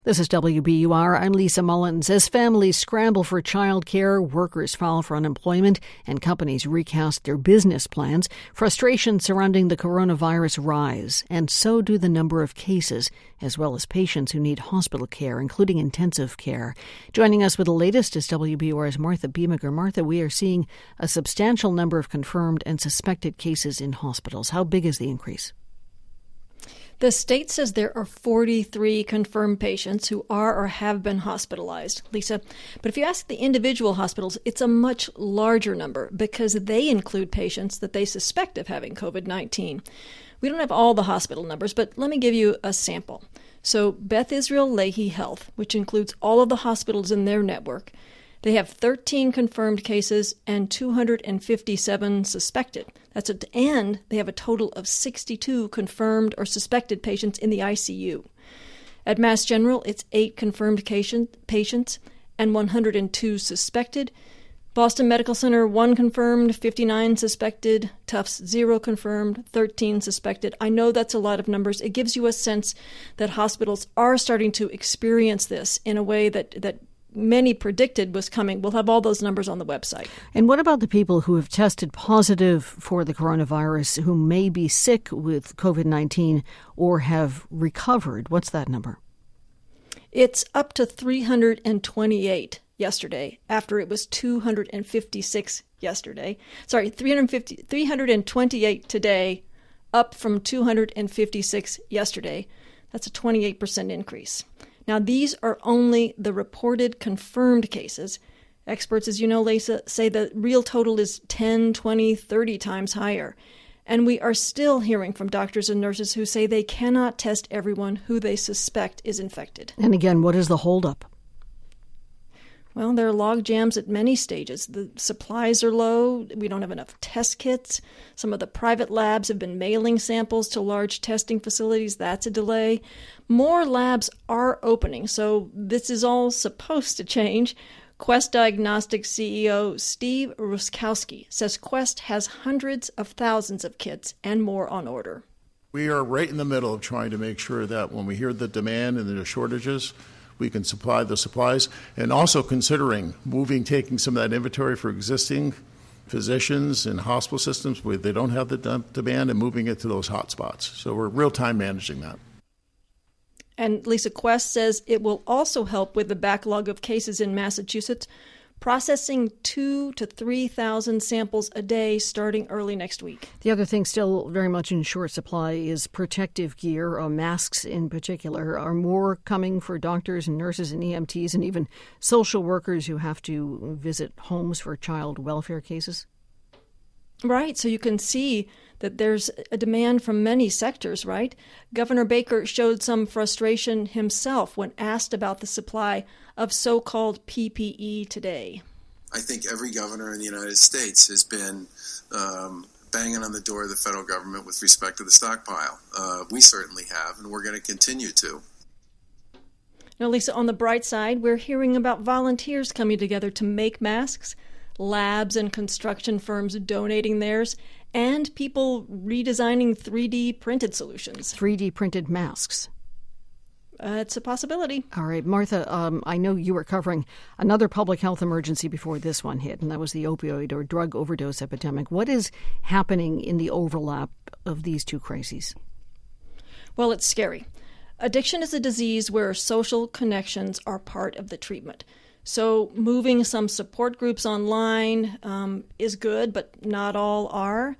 This is WBUR. I'm Lisa Mullins. As families scramble for childcare, workers file for unemployment, and companies recast their business plans, frustration surrounding the coronavirus rise, and so do the number of cases, as well as patients who need hospital care, including intensive care. Joining us with the latest is WBUR's Martha Beemaker. Martha, we are seeing a substantial number of confirmed and suspected cases in hospitals. How big is the increase? The state says there are 43 confirmed patients who are or have been hospitalized, Lisa. But if you ask the individual hospitals, it's a much larger number because they include patients that they suspect of having COVID-19. We don't have all the hospital numbers, but let me give you a sample. So Beth Israel Lahey Health, which includes all of the hospitals in their network, they have 13 confirmed cases and 257 suspected. And they have a total of 62 confirmed or suspected patients in the ICU. At Mass General, it's 8 confirmed patients and 102 suspected. Boston Medical Center, 1 confirmed, 59 suspected. Tufts, 0 confirmed, 13 suspected. I know that's a lot of numbers. It gives you a sense that hospitals are starting to experience this in a way that many predicted was coming. We'll have all those numbers on the website. And what about the people who have tested positive for the coronavirus who may be sick with COVID-19 or have recovered? What's that number? It's up to 328 yesterday after it was 256 yesterday. 328 today, up from 256 yesterday. That's a 28% increase. Now, these are only the reported confirmed cases. Experts, as you know, Lisa, say the real total is 10, 20, 30 times higher. And we are still hearing from doctors and nurses who say they cannot test everyone who they suspect is infected. And again, what is the holdup? Well, there are log jams at many stages. The supplies are low. We don't have enough test kits. Some of the private labs have been mailing samples to large testing facilities. That's a delay. More labs are opening, so this is all supposed to change. Quest Diagnostics CEO Steve Ruskowski says Quest has hundreds of thousands of kits and more on order. We are right in the middle of trying to make sure that when we hear the demand and the shortages, we can supply the supplies, and also considering taking some of that inventory for existing physicians and hospital systems where they don't have the demand and moving it to those hot spots. So we're real-time managing that. And Lisa, Quest says it will also help with the backlog of cases in Massachusetts, processing 2,000 to 3,000 samples a day starting early next week. The other thing still very much in short supply is protective gear, masks in particular. Are more coming for doctors and nurses and EMTs and even social workers who have to visit homes for child welfare cases? Right, so you can see that there's a demand from many sectors, right? Governor Baker showed some frustration himself when asked about the supply of so-called PPE today. I think every governor in the United States has been banging on the door of the federal government with respect to the stockpile. We certainly have, and we're going to continue to. Now, Lisa, on the bright side, we're hearing about volunteers coming together to make masks, labs and construction firms donating theirs, and people redesigning 3D printed solutions. 3D printed masks. It's a possibility. All right, Martha, I know you were covering another public health emergency before this one hit, and that was the opioid or drug overdose epidemic. What is happening in the overlap of these two crises? Well, it's scary. Addiction is a disease where social connections are part of the treatment. So moving some support groups online is good, but not all are.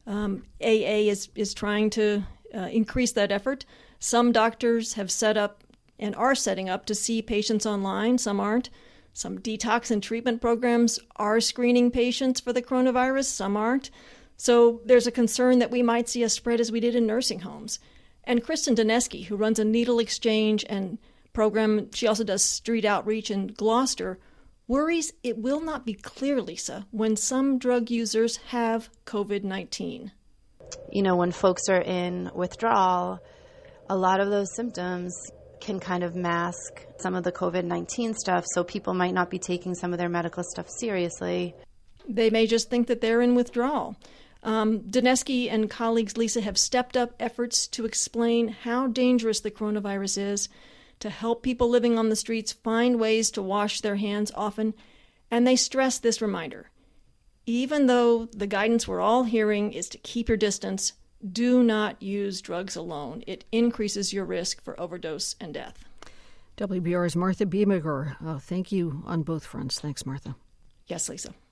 AA is trying to increase that effort. Some doctors have set up and are setting up to see patients online. Some aren't. Some detox and treatment programs are screening patients for the coronavirus. Some aren't. So there's a concern that we might see a spread as we did in nursing homes. And Kristen Doneski, who runs a needle exchange and program, she also does street outreach in Gloucester, worries it will not be clear, Lisa, when some drug users have COVID-19. You know, when folks are in withdrawal, a lot of those symptoms can kind of mask some of the COVID-19 stuff, so people might not be taking some of their medical stuff seriously. They may just think that they're in withdrawal. Doneski and colleagues, Lisa, have stepped up efforts to explain how dangerous the coronavirus is, to help people living on the streets find ways to wash their hands often, and they stress this reminder. Even though the guidance we're all hearing is to keep your distance, do not use drugs alone. It increases your risk for overdose and death. WBR's Martha Beemiger. Thank you on both fronts. Thanks, Martha. Yes, Lisa.